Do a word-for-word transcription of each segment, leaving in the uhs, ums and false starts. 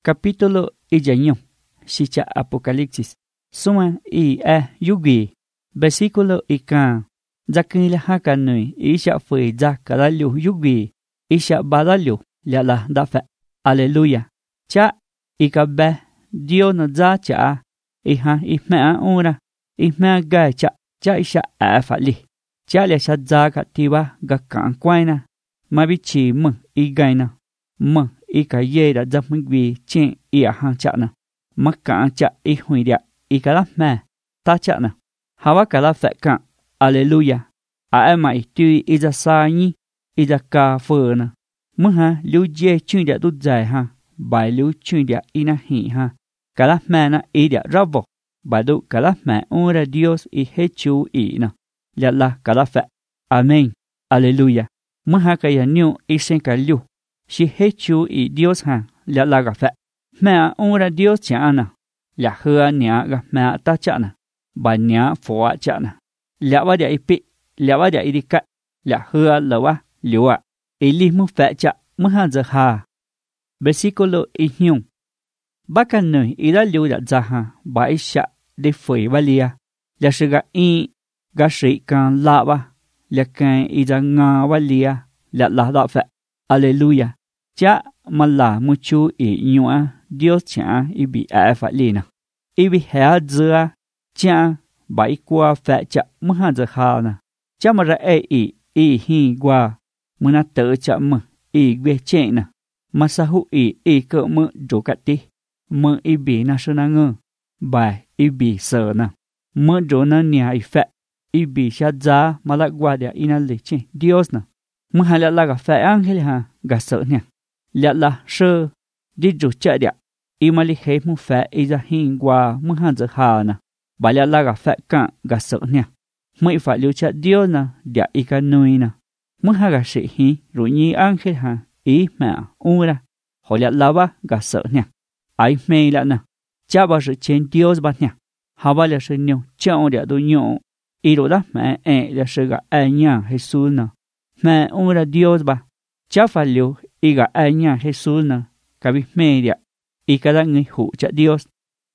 Capítulo iyaño, Shicha Apocalipsis. Suma i e yugi. Versículo ikan. Zakila hakanui isha fue zakadalu yugi. Isha badalu la dafe. Aleluya. Cha ikabe Dios no za cha. Iha ihmea ura. Ihmea gai cha. Cha isha afali. Cha le sha zaka tiba gakan kwaina. Mabichi mu igaina. Mu ika yeda zamigwi chen ia han chana. Maka cha ihuidia ikala me ta chana. Hawa kala feka. Aleluya. Aema itui iza sanyi iza ka fena. Muha liu je chundia du zai ha. Bai liu chundia ina hi ha. Kala mena idia rabo. Badu kala me ora Dios i hechu ina. Yalla kala fe. Amen. Aleluya. Muha kaya nyu isen ka liu. Si hechu i Dios ha. Yalla ga fe. Mea ora Dios chana. Ya hua nia ga mea ta chana. Ba nia foa chana. Ya wadia ipi. Ya wadia idika. Ya hua lawa liwa. Ili mu fe cha. Muha zaha. Versículo ihyung. Baka nui ida liu da zaha. Ba isha de fui valia. Ya shiga i. Ga shi kan lawa. Ya kan ida nga valia. Ya la da fe. Aleluya. Cha mala muchu i nyua. Dios cha ibi a fa lina. Ibi hea zua. Cha ba ikua fe cha muha zaha na. Cha mara e i. I hi gua. Muna te cha mu. I gwe che na. Masahu i. I ke mu jokati. Mu ibi na shuna ngu. Ba ibi se na. Mu jo na nia i fe. Ibi sha za malak guardia ina leche. Dios na. Muha la la ga fe angel ha. Ga se nia. La la she. Di jo cha dia. Imali he mu fe iza hin gua muha zaha na. Ba la la ga fe kan ga se nia. Mu i fa liu cha Dios na. Dia ika nui na. Muha ga shi hi. Ru nyi angel ha. I mea ura. Ho la la ba ga se nia. Ai mei la na. Cha ba shi chen Dios ba nia. Ha ba la shi nyo. Cha o dia do nyo. I ro da me e la shi ga a nya Jesus na. Me ura Dios ba. Cha fa liu. I ga a nya Jesus na. Ka bi mei dia. I ka da ngi hu cha Dios.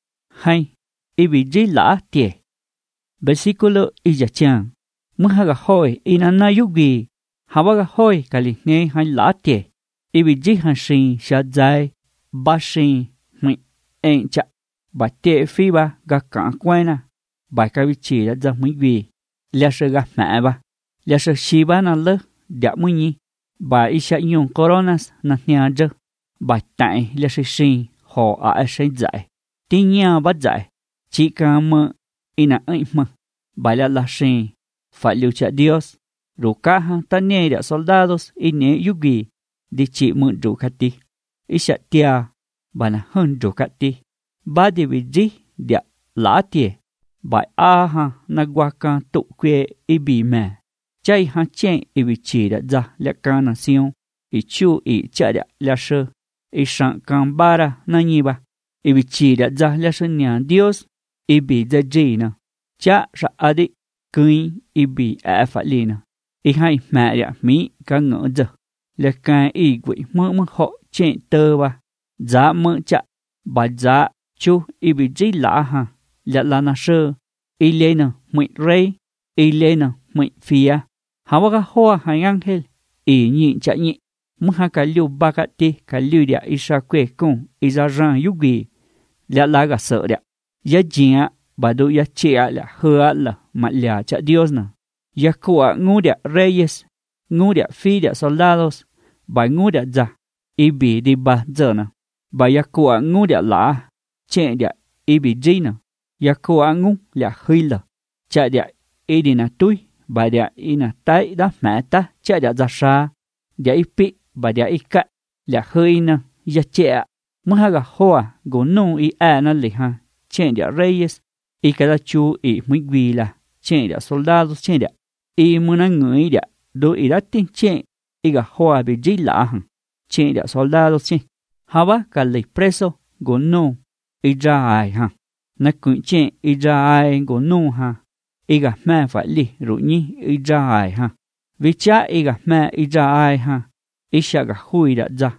Hai. I bi ji la tie. Versículo iya chan. Muha ga hoi. I na na yugi. Ha ba ga hoi. Ka li nge hai la tie. I bi ji han shin sha zai. Ba shin. Mui. En cha. Ba tie fi ba. Ga kan kwaina. Ba ka bi chi da za mui vi. Lia shi ga ma ba. Lia shi shi ba na le. Dia mui nyi. Ba isha yung coronas na nia je. Ba tai lia shi shin. Ho a a shi zai. Ti nya ba zai. Chi ka me. Ina ai me. Ba la la shin. Fa liu cha Dios. Ru ka ha ta nie dia soldados. I ne yugi. Di chi mu ru kati. Isha tia. Ba na hun ru kati. Ba di vi ji. Dia la tie. Ba a ha na gua kan tu kwe i bi me. Chai ha chen i vi chi da za lia ka na sion. I chu i cha dia lia she. I shan kan bara na nyi ba. I vi chi da za lia she nian Dios. I bi za ji na. Cha sha adi. Kui i bi a fa li na. I hai ma dia mi ka ngỡ giờ. Lia ka i gui mơ mơ ho chen tơ ba. Za mơ cha. Ba za chu i bi ji la ha. Lia la na she. I le na mui rei. I le na mui fia. Ha wa ga hoa hai angel. I nyi cha nyi. Muha ka liu ba ka ti. Ka liu dia isha kwe kong. Isa rang yugi. Lia la ga se dia. Ya jia. Ba do ya chia la hua la. Ma lia cha Dios na. Ya kua ngu dia reyes. Ngu dia fi dia soldados. Ba ngu dia za. I bi di ba giờ na. Ba ya kua ngu dia la. Che dia i bi ji na. Ya kua ngu lia hui la. Cha dia i di na tui. Ba dia i na tai da ma ta. Cha dia za sha. Dia i pi. Ba dia i ka. Lia hui na. Ya che. Muha ga hoa. Go nu i a na li ha. Che dia reyes. I ka da chu i mui gui la. Che dia soldados che dia. I muna ngui dia. Do i da tin che. I ga hoa bi ji la hang. Che dia soldados che. Hawa ka li preso. Go nu. I ra ai ha. Na kui che. I ra ai go nu ha. I ga ma fa li ru nyi. I ra ai ha. Vi cha i ga ma i ra ai ha. I sha ga hui da za.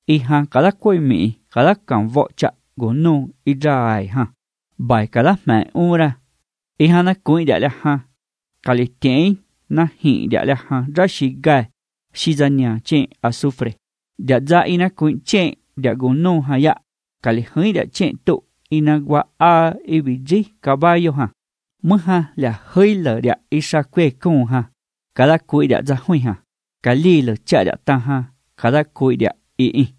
y ha kada quay mi kada cam vọ chạ gỗ nô y rai ha bài kada mẹ ura y ha na cuối đã là ha kali tiện na hi đã là ha ra shi gai shi ra nhà trên azufre đã ra y na cuối trên đã gỗ nô ha ya kali hơi đã trên tụ y na qua a y bị gì caballo ha mơ ha là hơi lờ đã y sa quê công ha kada cuối đã ra huy ha kali lờ chạ đã ta ha kada cuối đã y y